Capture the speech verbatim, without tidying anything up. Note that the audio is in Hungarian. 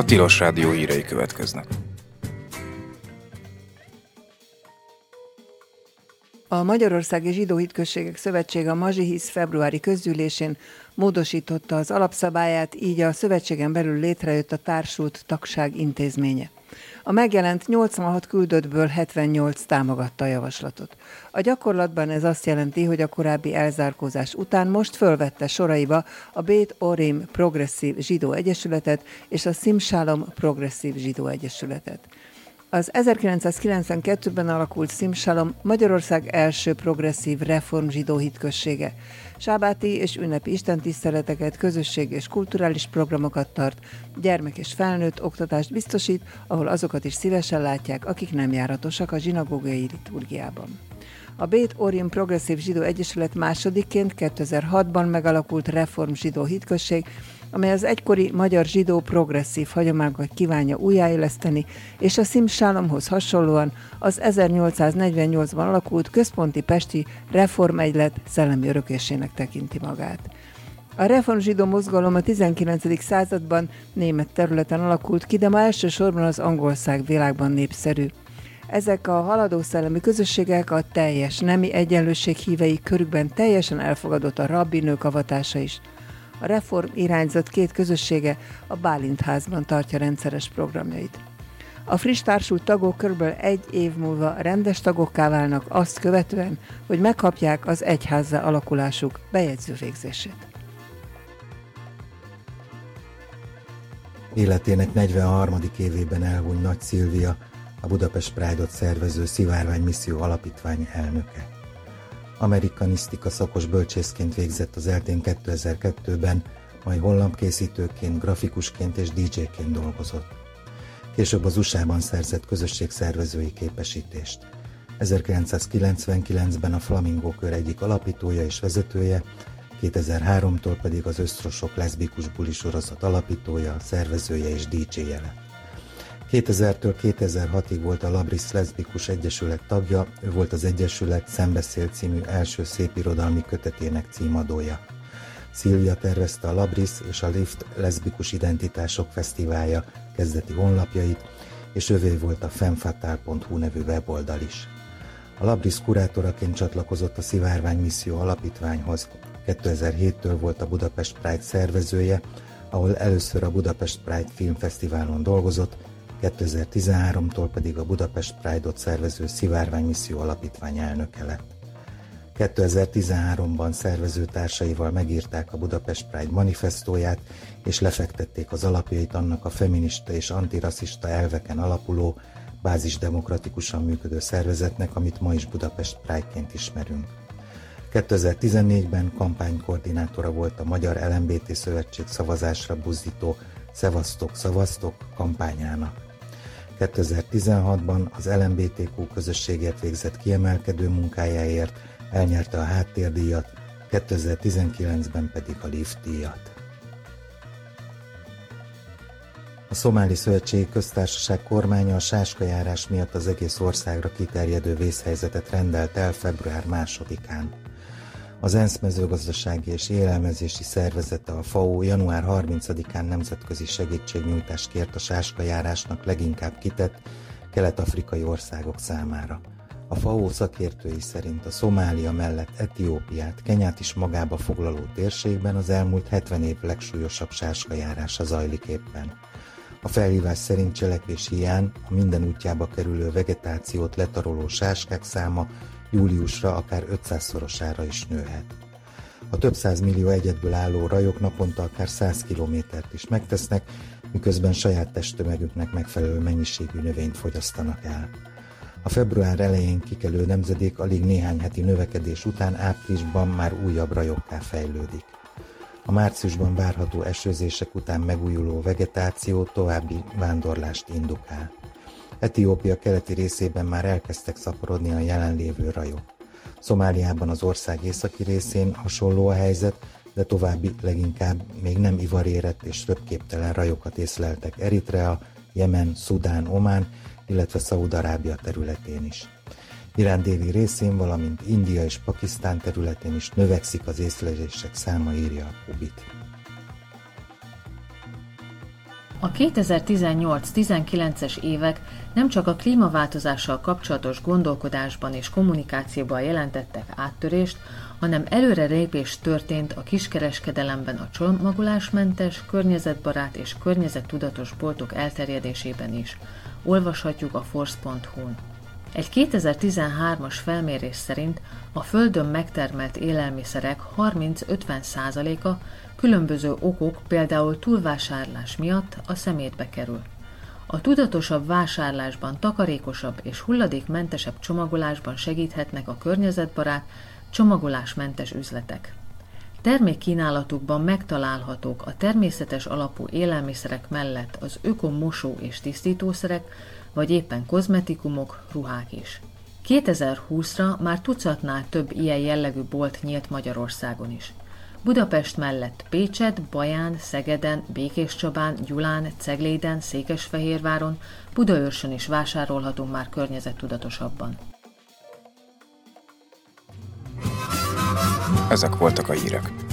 Tilos Rádió hírei következnek. A Magyarországi Zsidó Hitközségek Szövetsége a Mazsihisz februári közgyűlésén módosította az alapszabályát, így a szövetségen belül létrejött a társult tagság intézménye. A megjelent nyolcvanhat küldöttből hetvennyolc támogatta a javaslatot. A gyakorlatban ez azt jelenti, hogy a korábbi elzárkózás után most fölvette soraiba a Bét Orim Progresszív Zsidó Egyesületet és a Szimsálom Progresszív Zsidó Egyesületet. Az ezerkilencszázkilencvenkettőben alakult Szimsálom Magyarország első progresszív reform zsidó hitközsége. Sábáti és ünnepi istentiszteleteket, közösség és kulturális programokat tart, gyermek és felnőtt oktatást biztosít, ahol azokat is szívesen látják, akik nem járatosak a zsinagógai liturgiában. A Bét Orim Progresszív Zsidó Egyesület másodikként kétezer-hatban megalakult reform zsidó hitközség, amely az egykori magyar zsidó progresszív hagyományokat kívánja újjáéleszteni, és a Szimsálomhoz hasonlóan az ezernyolcszáznegyvennyolcban alakult központi pesti reformegylet szellemi örökésének tekinti magát. A reformzsidó mozgalom a tizenkilencedik században német területen alakult ki, de ma elsősorban az angolszág világban népszerű. Ezek a haladó szellemi közösségek a teljes nemi egyenlőség hívei, körükben teljesen elfogadott a rabbinők avatása is. A reform irányzat két közössége a Bálint-házban tartja rendszeres programjait. A friss társult tagok körülbelül egy év múlva rendes tagokká válnak, azt követően, hogy megkapják az egyházzá alakulásuk bejegyző végzését. Életének negyvenharmadik évében elhunyt Nagy Szilvia, a Budapest Pride-ot szervező Szivárvány Misszió Alapítvány elnöke. Amerikanisztika szakos bölcsészként végzett az eltén kétezer-kettőben, majd honlapkészítőként, grafikusként és dé dzséként dolgozott. Később az u es á-ban szerzett közösségszervezői képesítést. ezerkilencszázkilencvenkilencben a Flamingo Kör egyik alapítója és vezetője, kétezer-háromtól pedig az Ösztrosok leszbikus buli sorozat alapítója, szervezője és dé dzséje lett. kétezertől kétezer-hatig volt a Labris Leszbikus Egyesület tagja, ő volt az Egyesület Szembeszél című első szépirodalmi kötetének címadója. Szilvia tervezte a Labris és a Lift Leszbikus Identitások Fesztiválja kezdeti honlapjait, és övé volt a femfatale pont hu nevű weboldal is. A Labris kurátoraként csatlakozott a Szivárvány Misszió Alapítványhoz, kétezer-héttől volt a Budapest Pride szervezője, ahol először a Budapest Pride Filmfesztiválon dolgozott, kétezer-tizenháromtól pedig a Budapest Pride-ot szervező Szivárvány Misszió Alapítvány elnöke lett. kétezer-tizenháromban szervezőtársaival megírták a Budapest Pride manifestóját, és lefektették az alapjait annak a feminista és antirasszista elveken alapuló, bázisdemokratikusan működő szervezetnek, amit ma is Budapest Pride-ként ismerünk. kétezer-tizennégyben kampánykoordinátora volt a Magyar el em bé té Szövetség szavazásra buzdító Szevasztok, Szavaztok kampányának. kétezer-tizenhatban az el em bé té kú közösségért végzett kiemelkedő munkájáért elnyerte a Háttérdíjat, kétezer-tizenkilencben pedig a Lift díjat. A Szomáli Szövetségi Köztársaság kormánya a sáskajárás miatt az egész országra kiterjedő vészhelyzetet rendelt el február másodikán. Az ENSZ mezőgazdasági és élelmezési szervezete, a FAO január harmincadikán nemzetközi segítségnyújtást kért a sáskajárásnak leginkább kitett kelet-afrikai országok számára. A FAO szakértői szerint a Szomália mellett Etiópiát, Kenyát is magába foglaló térségben az elmúlt hetven év legsúlyosabb sáskajárása zajlik éppen. A felhívás szerint cselekvés hiány a minden útjába kerülő vegetációt letaroló sáskák száma júliusra akár ötszázszorosára is nőhet. A több százmillió egyedből álló rajok naponta akár száz kilométert is megtesznek, miközben saját testtömegüknek megfelelő mennyiségű növényt fogyasztanak el. A február elején kikelő nemzedék alig néhány heti növekedés után áprilisban már újabb rajokká fejlődik. A márciusban várható esőzések után megújuló vegetáció további vándorlást indukál. Etiópia keleti részében már elkezdtek szaporodni a jelenlévő rajok. Szomáliában, az ország északi részén hasonló a helyzet, de további leginkább még nem ivarérett és röpképtelen rajokat észleltek Eritrea, Jemen, Szudán, Omán, illetve Szaúd-Arábia területén is. Irán déli részén, valamint India és Pakisztán területén is növekszik az észlelések száma, írja a Kubit. A kétezer-tizennyolc-tizenkilences évek nem csak a klímaváltozással kapcsolatos gondolkodásban és kommunikációban jelentettek áttörést, hanem előrelépés történt a kiskereskedelemben a csomagolásmentes, környezetbarát és környezettudatos boltok elterjedésében is. Olvashatjuk a force pont hu-n. Egy kétezer-tizenhármas felmérés szerint a Földön megtermelt élelmiszerek harminc-ötven százaléka különböző okok, például túlvásárlás miatt a szemétbe kerül. A tudatosabb vásárlásban, takarékosabb és hulladékmentesebb csomagolásban segíthetnek a környezetbarát, csomagolásmentes üzletek. Termékkínálatukban megtalálhatók a természetes alapú élelmiszerek mellett az öko-mosó- és tisztítószerek, vagy éppen kozmetikumok, ruhák is. kétezer-húszra már tucatnál több ilyen jellegű bolt nyílt Magyarországon is. Budapest mellett Pécset, Baján, Szegeden, Békéscsabán, Gyulán, Cegléden, Székesfehérváron, Budaörsön is vásárolhatunk már környezettudatosabban. Ezek voltak a hírek.